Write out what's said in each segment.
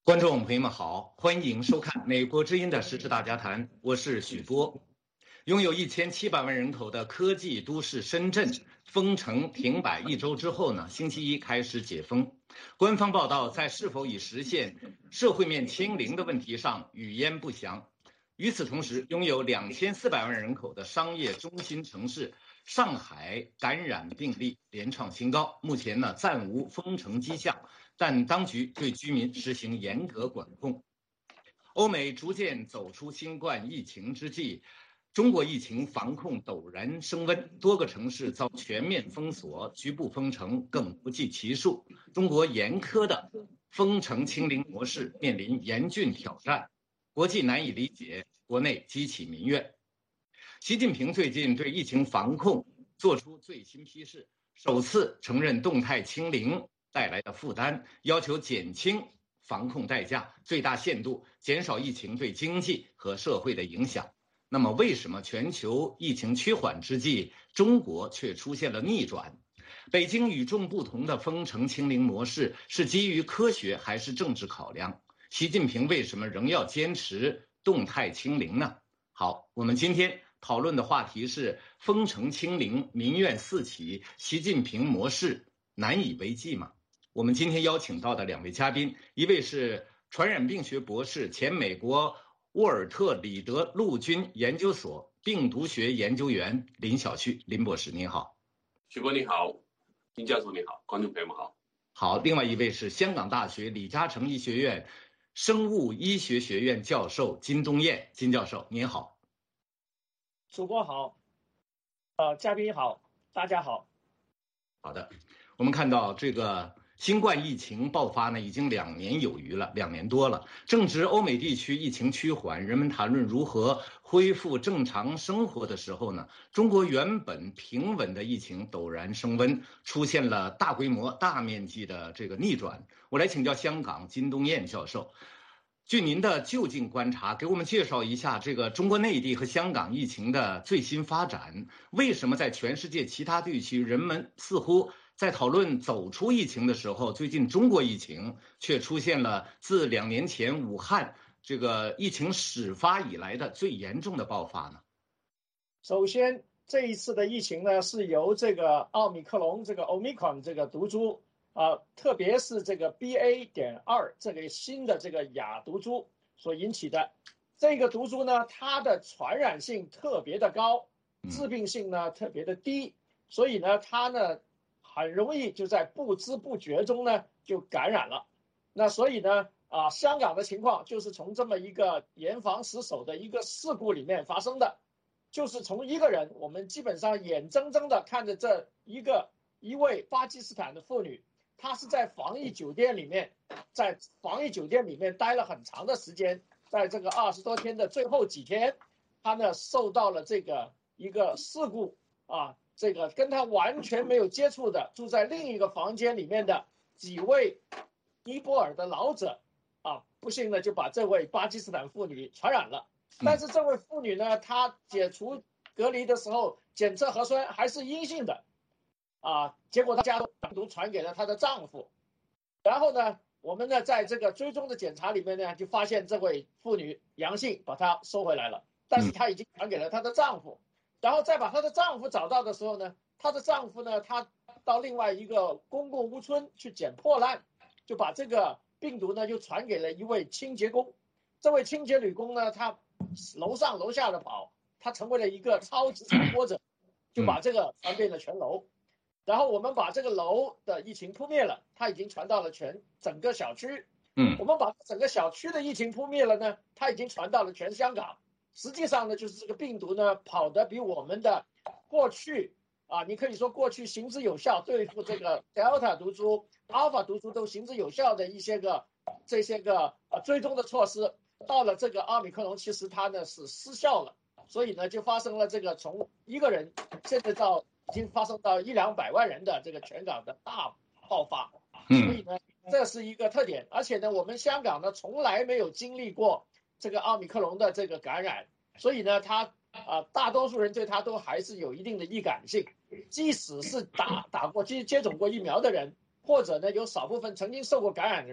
观众朋友们好，欢迎收看美国之音的时事大家谈，我是许波。拥有1700万人口的科技都市深圳，封城停摆1周之后呢，星期一开始解封。官方报道在是否已实现社会面清零的问题上语焉不详。与此同时，拥有2400万人口的商业中心城市上海感染病例连创新高，目前呢暂无封城迹象，但当局对居民实行严格管控。欧美逐渐走出新冠疫情之际，中国疫情防控陡然升温，多个城市遭全面封锁、局部封城更不计其数。中国严苛的封城清零模式面临严峻挑战，国际难以理解，国内激起民怨。习近平最近对疫情防控做出最新批示，首次承认动态清零带来的负担，要求减轻防控代价，最大限度减少疫情对经济和社会的影响。那么，为什么全球疫情趋缓之际，中国却出现了逆转？北京与众不同的封城清零模式是基于科学还是政治考量？习近平为什么仍要坚持动态清零呢？好，我们今天讨论的话题是封城清零，民怨四起，习近平模式难以为继吗？我们今天邀请到的2位嘉宾，一位是传染病学博士、前美国沃尔特里德陆军研究所病毒学研究员林晓旭，林博士您好。 许波你好，林教授你好，观众朋友们好。 好，另外一位是香港大学李嘉诚医学院生物医学学院教授金东彦，金教授您好。 主播好，嘉宾好，大家好。 好的，我们看到这个新冠疫情爆发呢，已经2年有余了，2年多了。正值欧美地区疫情趋缓，人们谈论如何恢复正常生活的时候呢，中国原本平稳的疫情陡然升温，出现了大规模、大面积的这个逆转。我来请教香港金东彦教授，据您的就近观察，给我们介绍一下这个中国内地和香港疫情的最新发展。为什么在全世界其他地区，人们似乎在讨论走出疫情的时候，最近中国疫情却出现了自2年前武汉这个疫情始发以来的最严重的爆发呢？ 首先，这一次的疫情呢，是由这个奥密克戎这个 Omicron 这个毒株特别是这个 BA.2 这个新的这个亚毒株所引起的。这个毒株呢，它的传染性特别的高，致病性呢特别的低，所以呢，它呢很容易就在不知不觉中呢就感染了。那所以呢，香港的情况就是从这么一个严防死守的一个事故里面发生的，就是从一个人，我们基本上眼睁睁的看着一位巴基斯坦的妇女，她是在防疫酒店里面待了很长的时间，在这个20多天的最后几天，她呢受到了这个一个事故这个跟她完全没有接触的住在另一个房间里面的几位尼泊尔的老者不幸的就把这位巴基斯坦妇女传染了。但是这位妇女呢，她解除隔离的时候检测核酸还是阴性的结果她将病毒传给了她的丈夫。然后呢，我们呢在这个追踪的检查里面呢，就发现这位妇女阳性，把她收回来了，但是她已经传给了她的丈夫。然后再把她的丈夫找到的时候呢，她的丈夫呢，他到另外一个公共屋村去捡破烂，就把这个病毒呢就传给了一位清洁工。这位清洁女工呢，她楼上楼下的跑，她成为了一个超级传播者，就把这个传遍了全楼。然后我们把这个楼的疫情扑灭了，它已经传到了整个小区。我们把整个小区的疫情扑灭了呢，它已经传到了全香港。实际上呢，就是这个病毒呢跑得比我们的过去你可以说过去行之有效，对付这个 Delta 毒株、Alpha 毒株都行之有效的这些个追踪的措施，到了这个奥密克戎，其实它呢是失效了。所以呢，就发生了这个从一个人现在已经发生到100-200万人的这个全港的大爆发。所以呢，这是一个特点。而且呢，我们香港呢从来没有经历过这个奥密克戎的这个感染，所以呢，大多数人对它都还是有一定的易感性。即使是接种过疫苗的人，或者呢有少部分曾经受过感染的人，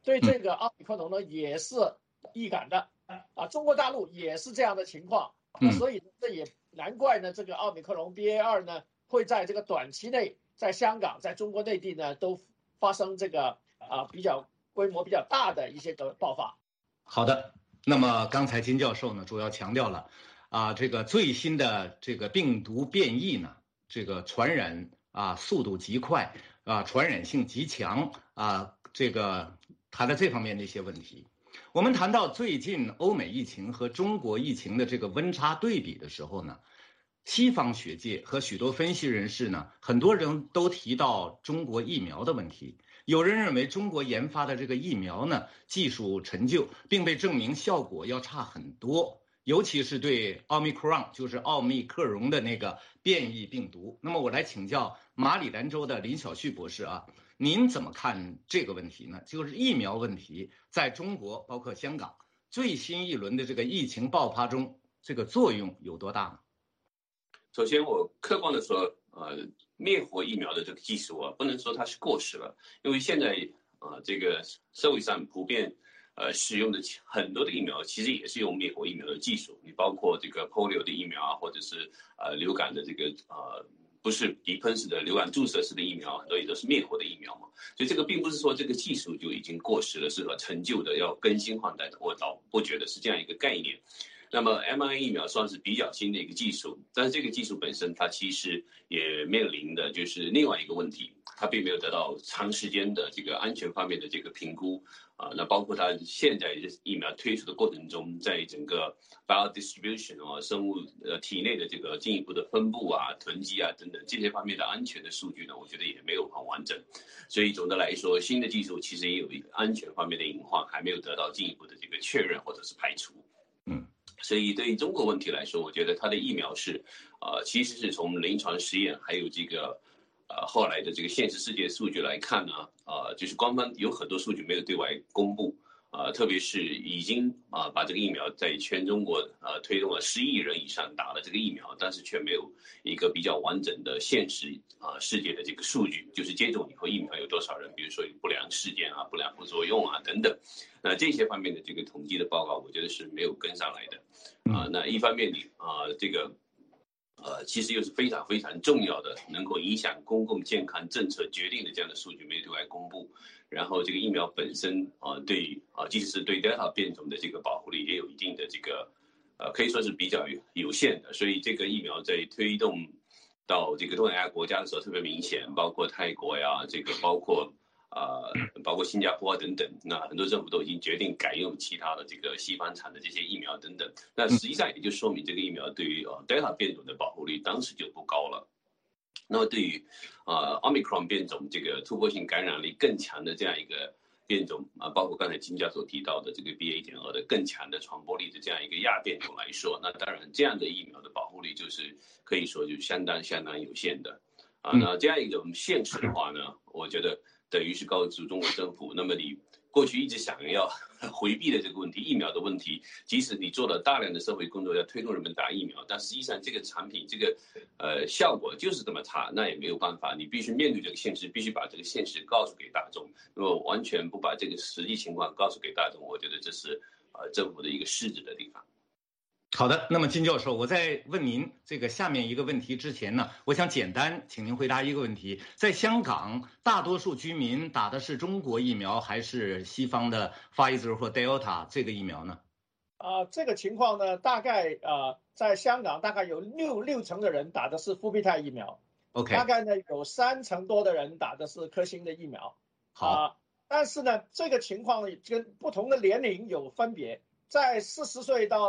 对这个奥密克戎呢也是易感的中国大陆也是这样的情况，所以这也难怪呢，这个奥密克戎 BA.2 呢会在这个短期内在香港、在中国内地呢都发生这个比较规模比较大的一些的爆发。 好的，那么刚才金教授呢主要强调了这个最新的这个病毒变异呢，这个传染速度极快传染性极强这个谈了这方面的一些问题。我们谈到最近欧美疫情和中国疫情的这个温差对比的时候呢，西方学界和许多分析人士呢，很多人都提到中国疫苗的问题。有人认为中国研发的这个疫苗呢，技术陈旧，并被证明效果要差很多，尤其是对奥密克戎，就是奥密克戎的那个变异病毒。那么我来请教马里兰州的林晓旭博士您怎么看这个问题呢？就是疫苗问题在中国包括香港最新一轮的这个疫情爆发中，这个作用有多大呢？ 首先我客观的说灭活疫苗的这个技术不能说它是过时了，因为现在这个社会上普遍使用的很多的疫苗其实也是用灭活疫苗的技术，你包括这个 polio 的疫苗或者是流感的这个不是鼻喷式的流感注射式的疫苗，很多也都是灭活的疫苗嘛，所以这个并不是说这个技术就已经过时了，是陈旧的要更新换代的，我倒不觉得是这样一个概念。那么 mRNA 疫苗算是比较新的一个技术，但是这个技术本身它其实也面临的就是另外一个问题，它并没有得到长时间的这个安全方面的这个评估那包括它现在疫苗推出的过程中，在整个 biodistribution 生物体内的这个进一步的分布囤积等等这些方面的安全的数据呢，我觉得也没有很完整，所以总的来说，新的技术其实也有一个安全方面的隐患，还没有得到进一步的这个确认或者是排除。所以对于中国问题来说，我觉得它的疫苗是其实是从临床实验还有这个后来的这个现实世界数据来看呢就是官方有很多数据没有对外公布特别是已经把这个疫苗在全中国推动了10亿人以上打了这个疫苗，但是却没有一个比较完整的现实世界的这个数据，就是接种以后疫苗有多少人，比如说有不良事件不良副作用等等，那这些方面的这个统计的报告，我觉得是没有跟上来的那一方面你这个其实又是非常非常重要的，能够影响公共健康政策决定的这样的数据没对外公布。然后这个疫苗本身对即使是对 Delta 变种的这个保护力也有一定的这个可以说是比较有限的，所以这个疫苗在推动到这个东南亚国家的时候特别明显，包括泰国这个包括新加坡等等，那很多政府都已经决定改用其他的这个西方产的这些疫苗等等，那实际上也就说明这个疫苗对于Delta 变种的保护力当时就不高了。那么对于Omicron 变种这个突破性感染力更强的这样一个变种包括刚才金教授提到的这个 BA.2 的更强的传播力的这样一个亚变种来说，那当然这样的疫苗的保护力就是可以说就相当有限的那这样一种现实的话呢，我觉得等于是告诉中国政府，那么你过去一直想要回避的这个问题，疫苗的问题，即使你做了大量的社会工作要推动人们打疫苗，但实际上这个产品这个效果就是这么差，那也没有办法，你必须面对这个现实，必须把这个现实告诉给大众。如果完全不把这个实际情况告诉给大众，我觉得这是政府的一个失职的地方。 好的，那么金教授，我在问您这个下面一个问题之前呢，我想简单请您回答一个问题：在香港，大多数居民打的是中国疫苗还是西方的 Pfizer 或 Delta 这个疫苗呢？ 这个情况呢，大概在香港大概有六成的人打的是复必泰疫苗 ，OK， 大概呢有3成多的人打的是科兴的疫苗。 好， 但是呢，这个情况跟不同的年龄有分别。在40岁到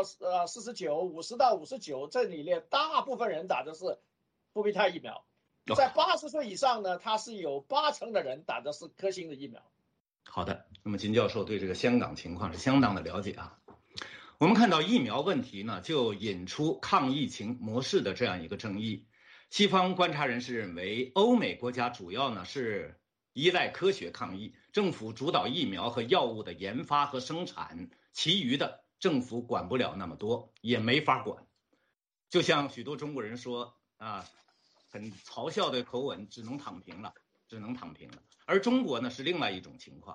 49、50到59这里面，大部分人打的是复必泰疫苗。在80岁以上呢，它是有8成的人打的是科兴的疫苗。 好的，那么金教授对这个香港情况是相当的了解我们看到疫苗问题呢，就引出抗疫情模式的这样一个争议。西方观察人士认为，欧美国家主要呢是依赖科学抗疫，政府主导疫苗和药物的研发和生产，其余的政府管不了那么多，也没法管。就像许多中国人说很嘲笑的口吻，只能躺平了。而中国呢是另外一种情况，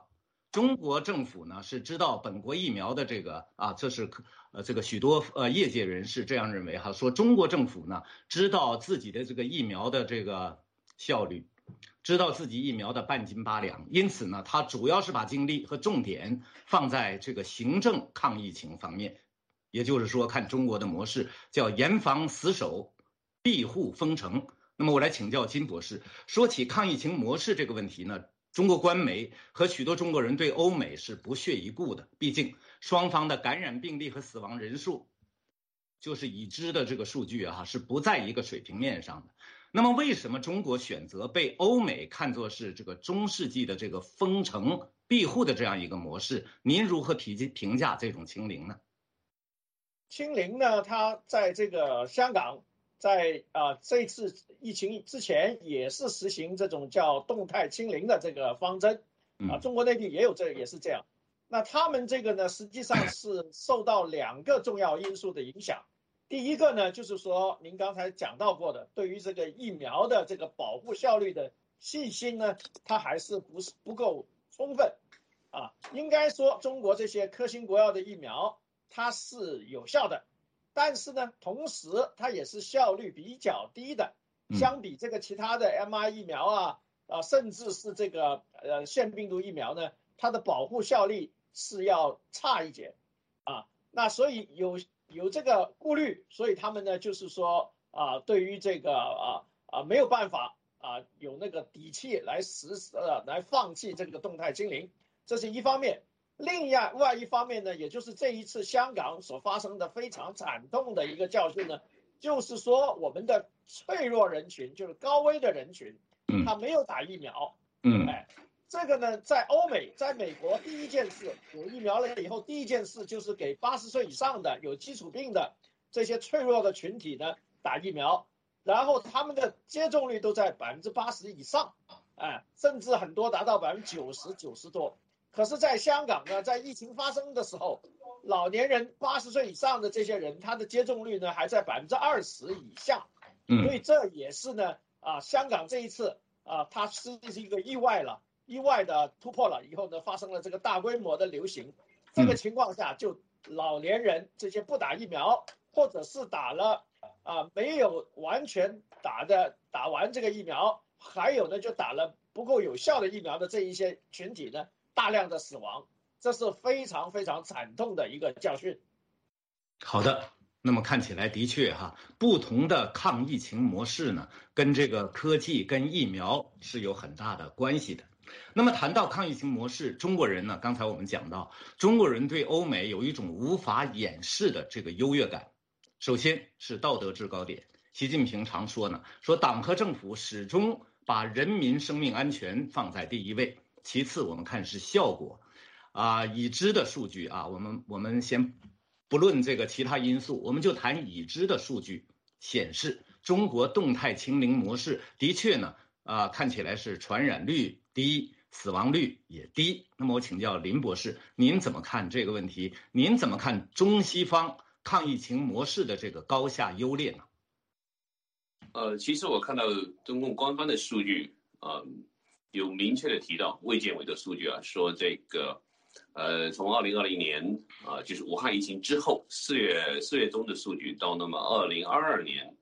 中国政府呢是知道本国疫苗的这个这是这个许多业界人士这样认为哈，说中国政府呢知道自己的这个疫苗的这个效率，知道自己疫苗的半斤八两，因此呢，他主要是把精力和重点放在这个行政抗疫情方面，也就是说，看中国的模式叫严防死守，庇护封城。那么我来请教金博士，说起抗疫情模式这个问题呢，中国官媒和许多中国人对欧美是不屑一顾的，毕竟双方的感染病例和死亡人数，就是已知的这个数据是不在一个水平面上的。那么为什么中国选择被欧美看作是这个中世纪的这个封城庇护的这样一个模式？您如何评价这种清零呢？ 清零呢，它在这个香港，在这次疫情之前也是实行这种叫动态清零的这个方针，中国内地也是这样。那他们这个呢，实际上是受到2个重要因素的影响。第一个呢，就是说您刚才讲到过的，对于这个疫苗的这个保护效率的信心呢，它还是不够充分应该说中国这些科兴国药的疫苗它是有效的，但是呢，同时它也是效率比较低的，相比这个其他的 mRNA 疫苗甚至是这个腺病毒疫苗呢，它的保护效率是要差一点那所以有这个顾虑，所以他们呢就是说对于这个没有办法有那个底气来来放弃这个动态清零，这是一方面。另外一方面呢，也就是这一次香港所发生的非常惨痛的一个教训呢，就是说我们的脆弱人群，就是高危的人群，他没有打疫苗。这个呢，在欧美，在美国，第一件事有疫苗了以后，第一件事就是给80岁以上的有基础病的这些脆弱的群体呢打疫苗，然后他们的接种率都在80%以上，甚至很多达到90%、90多。可是，在香港呢，在疫情发生的时候，老年人80岁以上的这些人，他的接种率呢还在20%以下，所以这也是呢香港这一次它是一个意外的突破了以后呢，发生了这个大规模的流行。这个情况下，就老年人这些不打疫苗，或者是打了没有完全打完这个疫苗，还有呢就打了不够有效的疫苗的这一些群体呢，大量的死亡，这是非常非常惨痛的一个教训。 好的，那么看起来的确不同的抗疫情模式呢，跟这个科技跟疫苗是有很大的关系的。那么谈到抗疫情模式，中国人呢，刚才我们讲到，中国人对欧美有一种无法掩饰的这个优越感。首先是道德制高点，习近平常说呢，说党和政府始终把人民生命安全放在第一位。其次我们看是效果已知的数据我们先不论这个其他因素，我们就谈已知的数据显示，中国动态清零模式的确呢看起来是传染率低，死亡率也低。那么我请教林博士，您怎么看这个问题？您怎么看中西方抗疫情模式的这个高下优劣呢？ 其实我看到中共官方的数据有明确的提到卫健委的数据说这个从2020年就是武汉疫情之后4月中的数据到那么2022年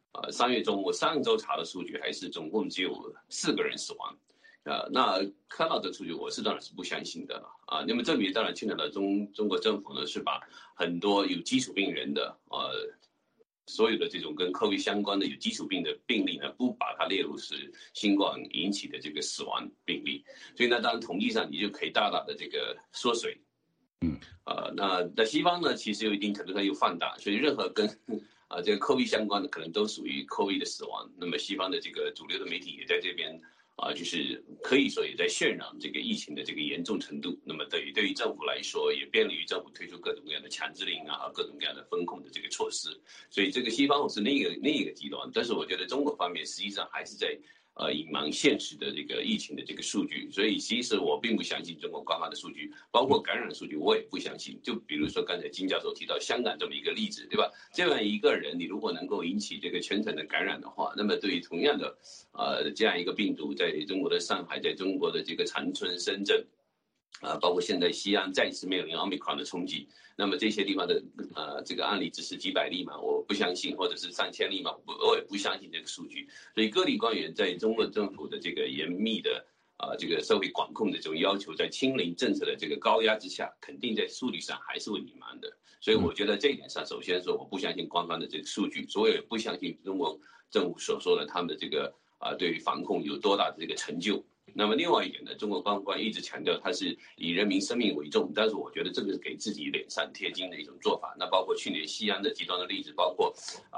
3月中，我上周查的数据还是总共只有4个人死亡那看到这数据，我当然是不相信的了那么这里当然牵扯到中国政府呢，是把很多有基础病人的所有的这种跟 COVID 相关的有基础病的病例呢，不把它列入是新冠引起的这个死亡病例，所以呢，当然统计上你就可以大大的这个缩水。那西方呢，其实有一定程度上又放大，所以任何跟这个 COVID 相关的，可能都属于 COVID 的死亡。那么西方的这个主流的媒体也在这边就是可以说也在渲染这个疫情的这个严重程度。那么对于政府来说，也便利于政府推出各种各样的强制令各种各样的风控的这个措施。所以这个西方是另一个极端，但是我觉得中国方面实际上还是在隐瞒现实的这个疫情的这个数据。所以其实我并不相信中国官方的数据，包括感染数据我也不相信。就比如说刚才金教授提到香港这么一个例子，对吧？这样一个人，你如果能够引起这个全城的感染的话，那么对于同样的这样一个病毒，在中国的上海，在中国的这个长春、深圳包括现在西安再次面临奥密克戎的冲击，那么这些地方的这个案例只是几百例嘛，我不相信，或者是3000例嘛，我也不相信这个数据。所以各地官员在中国政府的这个严密的这个社会管控的这种要求，在清零政策的这个高压之下，肯定在数据上还是会隐瞒的。所以我觉得这一点上，首先说我不相信官方的这个数据，所以也不相信中国政府所说的他们的这个对于防控有多大的这个成就。那么另外一点呢，中国官方一直强调它是以人民生命为重，但是我觉得这个是给自己脸上贴金的一种做法。那包括去年西安的极端的例子，包括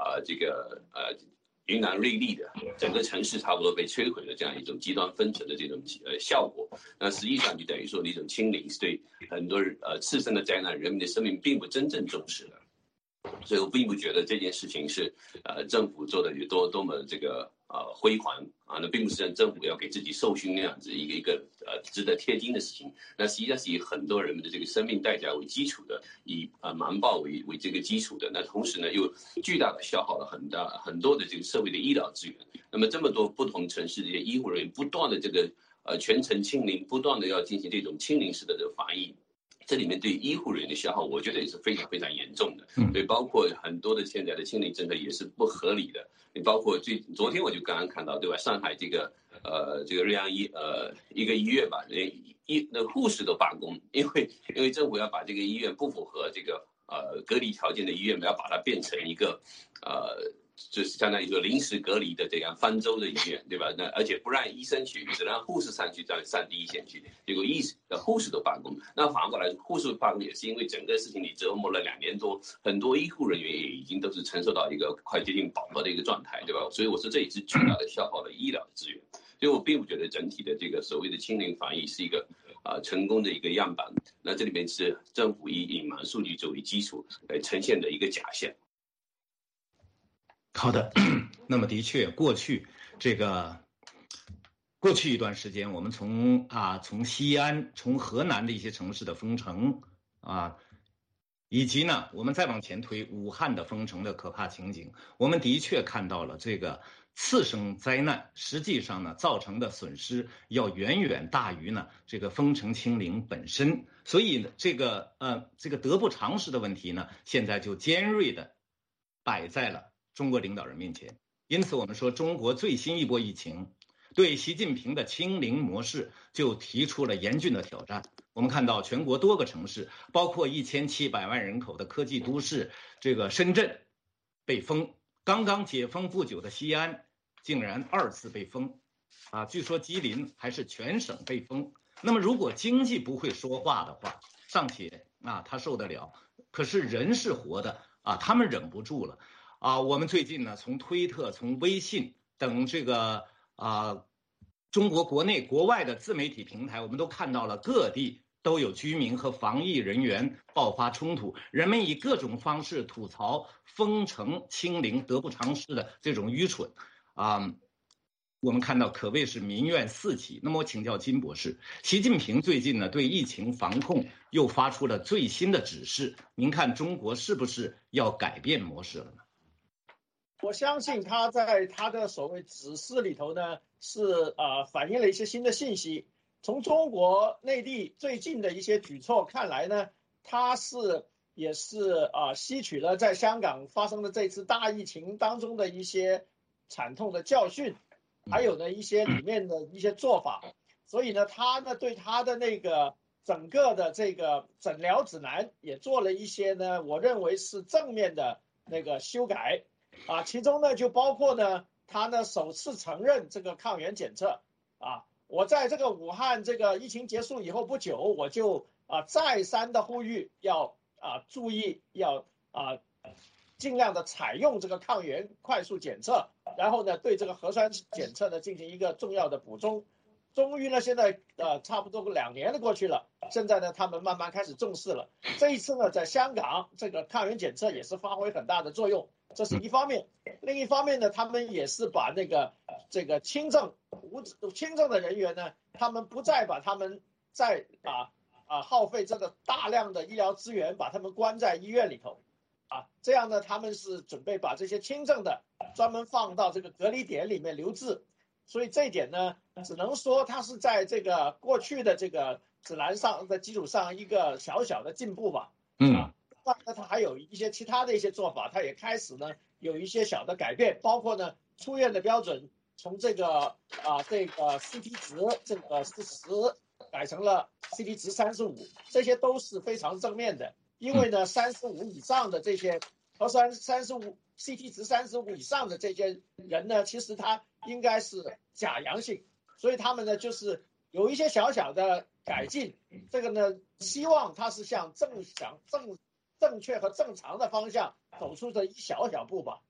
云南瑞丽的整个城市差不多被摧毁的这样一种极端分层的这种效果，那实际上就等于说一种清零是对很多次生的灾难人民的生命并不真正重视的。所以我并不觉得这件事情是政府做的有多么这个辉煌那并不是政府要给自己授勋那样子一个值得贴金的事情，那实际上是以很多人们的这个生命代价为基础的，以瞒报为这个基础的，那同时呢又巨大的消耗了很多的这个社会的医疗资源。那么这么多不同城市的这些医护人员不断的这个全程清零，不断的要进行这种清零式的这个防疫。这里面对医护人员的消耗，我觉得也是非常非常严重的。所以包括很多的现在的清零政策也是不合理的。你包括昨天我就刚刚看到，对吧？上海这个瑞安一个医院吧，那护士都罢工，因为政府要把这个医院不符合这个隔离条件的医院，要把它变成一个就是相当于说临时隔离的这样方舟的医院，对吧？那而且不让医生去，只让护士上去，上第一线去。结果护士都罢工，那反过来护士罢工也是因为整个事情你折磨了2年多，很多医护人员也已经都是承受到一个快接近饱和的一个状态，对吧？所以我说这也是巨大的消耗了医疗的资源。所以我并不觉得整体的这个所谓的清零防疫是一个成功的一个样板。那这里面是政府以隐瞒数据作为基础来呈现的一个假象。 好的，那么的确，过去一段时间，我们从西安、从河南的一些城市的封城以及呢，我们再往前推武汉的封城的可怕情景，我们的确看到了这个次生灾难，实际上呢造成的损失要远远大于呢这个封城清零本身，所以这个得不偿失的问题呢，现在就尖锐的摆在了中国领导人面前。因此我们说，中国最新一波疫情对习近平的清零模式就提出了严峻的挑战。我们看到全国多个城市，包括1700万人口的科技都市这个深圳被封，刚刚解封不久的西安竟然2次被封据说吉林还是全省被封。那么如果经济不会说话的话，尚且他受得了，可是人是活的他们忍不住了我们最近呢，从推特、从微信等这个中国国内国外的自媒体平台，我们都看到了各地都有居民和防疫人员爆发冲突，人们以各种方式吐槽封城清零得不偿失的这种愚蠢我们看到可谓是民怨四起。那么我请教金博士，习近平最近呢对疫情防控又发出了最新的指示，您看中国是不是要改变模式了呢？ 我相信他在他的所谓指示里头呢，是反映了一些新的信息。从中国内地最近的一些举措看来呢，他也是吸取了在香港发生的这次大疫情当中的一些惨痛的教训，还有呢一些里面的一些做法。所以呢，他呢对他的那个整个的这个诊疗指南也做了一些呢，我认为是正面的那个修改。其中呢就包括呢，他呢首次承认这个抗原检测我在这个武汉这个疫情结束以后不久，我就再三的呼吁要注意，要尽量的采用这个抗原快速检测，然后呢对这个核酸检测呢进行一个重要的补充。终于呢现在差不多2年过去了，现在呢他们慢慢开始重视了。这一次呢在香港这个抗原检测也是发挥很大的作用，这是一方面。另一方面呢，他们也是把这个轻症的人员呢，他们不再把他们在耗费这个大量的医疗资源把他们关在医院里头这样呢他们是准备把这些轻症的专门放到这个隔离点里面留置。所以这一点呢，只能说他是在这个过去的这个指南上的基础上一个小小的进步吧。那它还有一些其他的一些做法，它也开始呢有一些小的改变，包括呢出院的标准从这个CT 值这个40改成了 CT 值35，这些都是非常正面的。因为呢35以上的这些和35 CT 值35以上的这些人呢，其实他应该是假阳性，所以他们呢就是有一些小小的改进。这个呢，希望他是向正确和正常的方向走出的一小小步吧。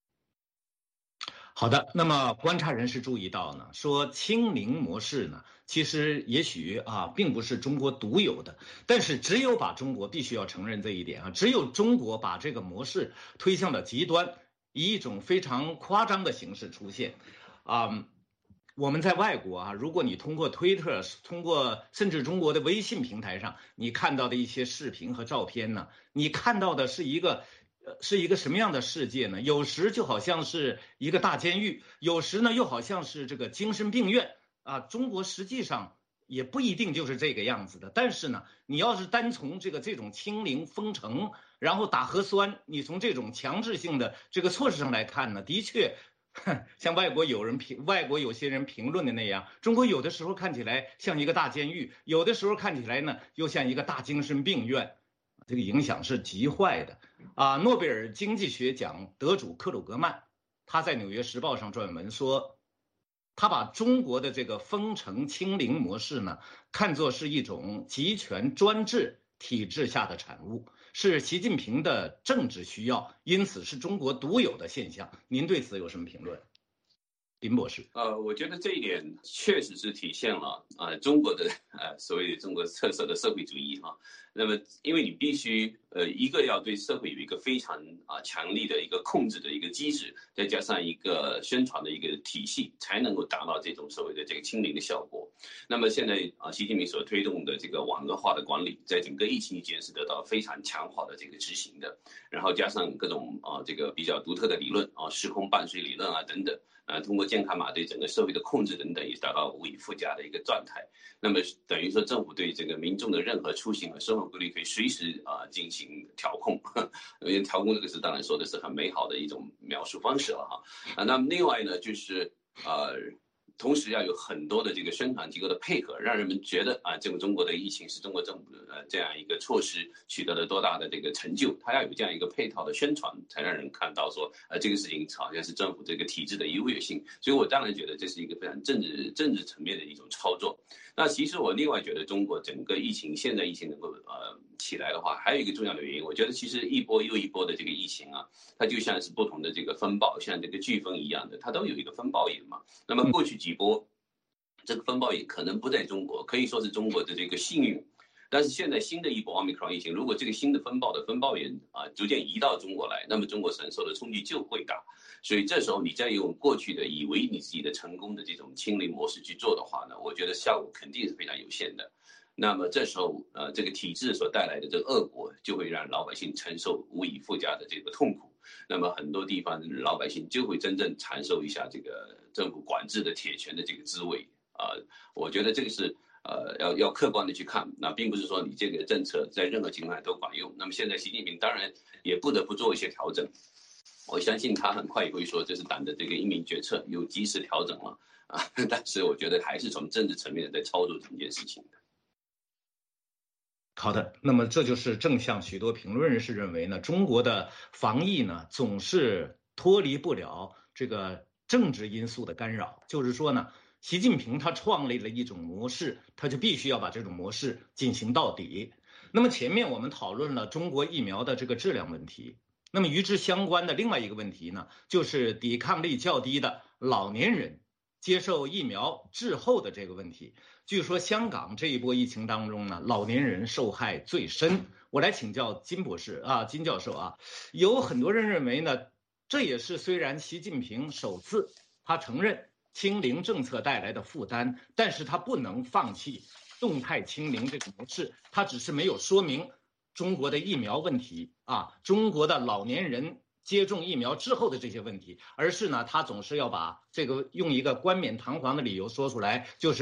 好的，那么观察人士注意到呢，说清零模式呢，其实也许并不是中国独有的，但是只有把中国必须要承认这一点只有中国把这个模式推向了极端，以一种非常夸张的形式出现我们在外国如果你通过推特，通过甚至中国的微信平台上，你看到的一些视频和照片呢，你看到的是一个什么样的世界呢？有时就好像是一个大监狱，有时呢又好像是这个精神病院中国实际上也不一定就是这个样子的。但是呢，你要是单从这种清零封城，然后打核酸，你从这种强制性的这个措施上来看呢，的确像外国有些人评论的那样，中国有的时候看起来像一个大监狱，有的时候看起来呢又像一个大精神病院，这个影响是极坏的诺贝尔经济学奖得主克鲁格曼，他在《纽约时报》上撰文说，他把中国的这个封城清零模式呢，看作是一种集权专制体制下的产物，是习近平的政治需要，因此是中国独有的现象。您对此有什么评论，林博士？ 我觉得这一点确实是体现了中国的所谓中国特色的社会主义那么，因为你必须一个要对社会有一个非常强力的一个控制的一个机制，再加上一个宣传的一个体系，才能够达到这种所谓的这个清零的效果。那么现在习近平所推动的这个网络化的管理，在整个疫情期间是得到非常强化的这个执行的，然后加上各种这个比较独特的理论时空伴随理论等等。通过健康码对整个社会的控制等等，也达到无以复加的一个状态。那么等于说，政府对这个民众的任何出行和生活规律可以随时进行调控。因为调控这个是当然说的是很美好的一种描述方式了那么另外呢，就是同时要有很多的这个宣传机构的配合，让人们觉得这个中国的疫情是中国政府的这样一个措施取得了多大的这个成就，它要有这样一个配套的宣传，才让人看到说这个事情好像是政府这个体制的优越性。所以我当然觉得这是一个非常政治层面的一种操作。那其实我另外觉得中国整个现在疫情能够起来的话，还有一个重要的原因，我觉得其实一波又一波的这个疫情它就像是不同的这个风暴，像这个飓风一样的，它都有一个风暴眼嘛。那么过去几波这个风暴眼可能不在中国，可以说是中国的这个幸运。但是现在新的一波奥密克戎疫情，如果这个新的风暴眼逐渐移到中国来，那么中国承受的冲击就会大。所以这时候你再用过去的以为你自己的成功的这种清零模式去做的话呢，我觉得效果肯定是非常有限的。那么这时候这个体制所带来的这个恶果，就会让老百姓承受无以复加的这个痛苦。那么很多地方老百姓就会真正尝受一下这个政府管制的铁拳的这个滋味我觉得这个是要客观的去看，那并不是说你这个政策在任何情况下都管用。那么现在习近平当然也不得不做一些调整，我相信他很快也会说这是党的这个英明决策，有及时调整了但是我觉得还是从政治层面在操作整件事情的。 好的，那么这就是正像许多评论人士认为呢，中国的防疫呢总是脱离不了这个政治因素的干扰，就是说呢，习近平他创立了一种模式，他就必须要把这种模式进行到底。那么前面我们讨论了中国疫苗的这个质量问题，那么与之相关的另外一个问题呢，就是抵抗力较低的老年人接受疫苗滞后的这个问题。据说香港这一波疫情当中呢，老年人受害最深。我来请教金博士金教授有很多人认为呢，这也是虽然习近平首次他承认清零政策带来的负担，但是他不能放弃动态清零这个模式，他只是没有说明中国的疫苗问题中国的老年人接种疫苗之后的这些问题，而是呢，他总是要把这个用一个冠冕堂皇的理由说出来，就是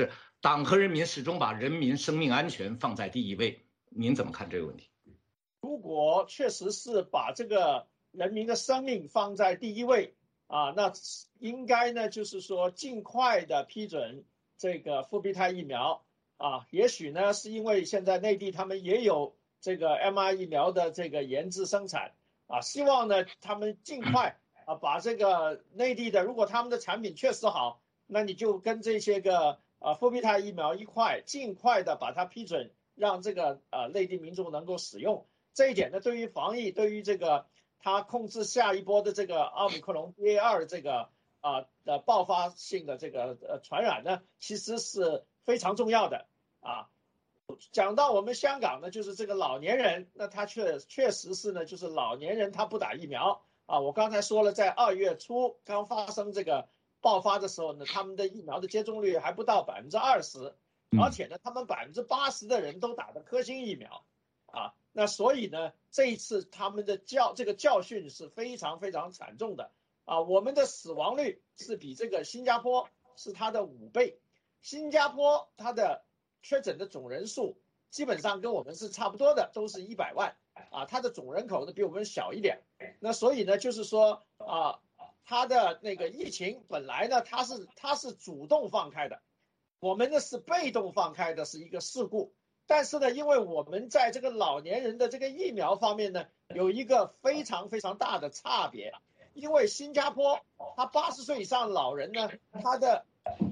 党和人民始终把人民生命安全放在第一位，您怎么看这个问题？ 如果确实是把这个人民的生命放在第一位啊，那应该呢就是说尽快的批准这个复必泰疫苗啊。也许呢是因为现在内地他们也有这个 mRNA 疫苗的这个研制生产啊，希望呢他们尽快啊把这个内地的，如果他们的产品确实好，那你就跟这些个复必泰疫苗一块尽快的把它批准，让这个内地民众能够使用。这一点呢，对于防疫，对于这个它控制下一波的这个奥密克戎 BA.2 这个爆发性的这个传染呢，其实是非常重要的啊。讲到我们香港呢，就是这个老年人，那他确实是呢，就是老年人他不打疫苗啊。我刚才说了，在2月初刚发生这个爆发的时候呢，他们的疫苗的接种率还不到20%，而且呢，他们80%的人都打的科兴疫苗啊。那所以呢，这一次他们的这个教训是非常非常惨重的啊！我们的死亡率是比这个新加坡是它的5倍，新加坡它的确诊的总人数基本上跟我们是差不多的，都是100万啊，它的总人口呢比我们小一点。那所以呢，就是说啊，它的那个疫情本来呢它是主动放开的，我们呢是被动放开的，是一个事故。但是呢，因为我们在这个老年人的这个疫苗方面呢，有一个非常非常大的差别。因为新加坡，他80岁以上老人呢，他的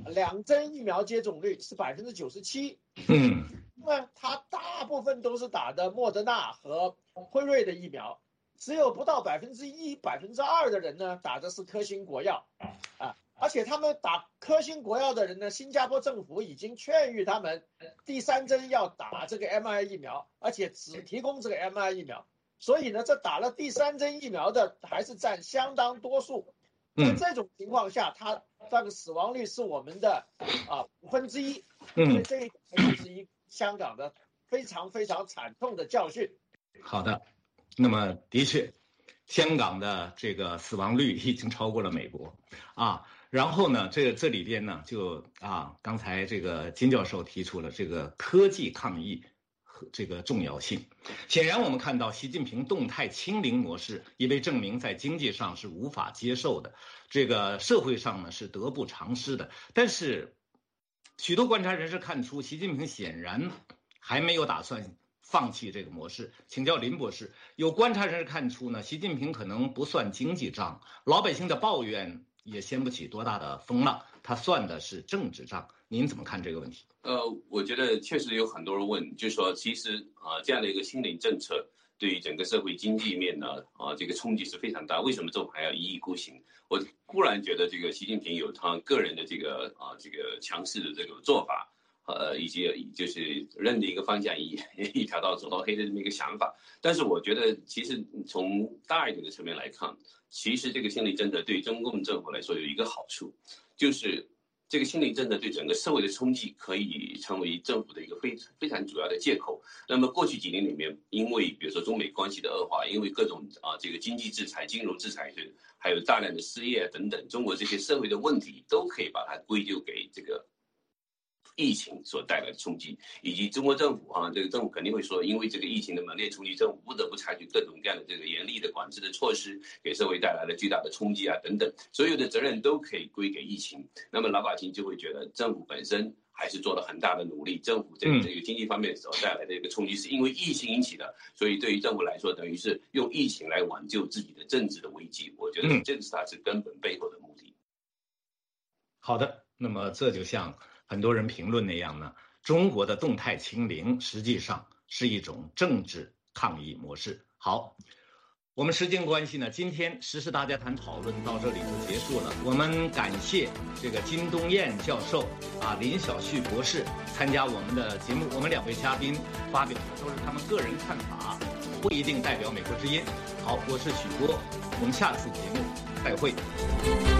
2针疫苗接种率是97%，那么他大部分都是打的莫德纳和辉瑞的疫苗，只有不到1%、2%的人呢打的是科兴国药啊。而且他们打科兴国药的人呢，新加坡政府已经劝喻他们第3针要打这个 mRNA 疫苗，而且只提供这个 mRNA 疫苗。所以呢，这打了第3针疫苗的还是占相当多数。在这种情况下，它这个死亡率是我们的1/5。所以这一点就是一香港的非常非常惨痛的教训。 好的，那么的确，香港的这个死亡率已经超过了美国啊。然后呢，这里边呢，就刚才这个金教授提出了这个科技抗疫和这个重要性。显然，我们看到习近平动态清零模式已被证明在经济上是无法接受的，这个社会上呢是得不偿失的。但是，许多观察人士看出，习近平显然还没有打算放弃这个模式。请教林博士，有观察人士看出呢，习近平可能不算经济账，老百姓的抱怨也掀不起多大的风浪，他算的是政治账。您怎么看这个问题？ 我觉得确实有很多人问，就是说其实这样的一个清零政策对于整个社会经济面呢这个冲击是非常大。为什么政府还要一意孤行？我固然觉得这个习近平有他个人的这个强势的这个做法，以及就是认定一个方向一条道走到黑的这么一个想法。但是我觉得其实从大一点的层面来看，其实这个清零政策对中共政府来说有一个好处，就是这个清零政策对整个社会的冲击可以成为政府的一个非常主要的借口。那么过去几年里面，因为比如说中美关系的恶化，因为各种这个经济制裁、金融制裁，还有大量的失业等等，中国这些社会的问题都可以把它归咎给这个疫情所带来的冲击，以及中国政府这个政府肯定会说，因为这个疫情的猛烈冲击，政府不得不采取各种各样的这个严厉的管制的措施，给社会带来了巨大的冲击等等，所有的责任都可以归给疫情。那么老百姓就会觉得政府本身还是做了很大的努力，政府在这个经济方面所带来的一个冲击是因为疫情引起的，所以对于政府来说，等于是用疫情来挽救自己的政治的危机。我觉得这个是它是根本背后的目的。 好的，那么这就像很多人评论那样呢，中国的动态清零实际上是一种政治抗议模式。好，我们时间关系呢，今天时事大家谈讨论到这里就结束了。我们感谢这个金东彦教授林晓旭博士参加我们的节目。我们2位嘉宾发表的都是他们个人看法，不一定代表美国之音。好，我是许波，我们下次节目再会。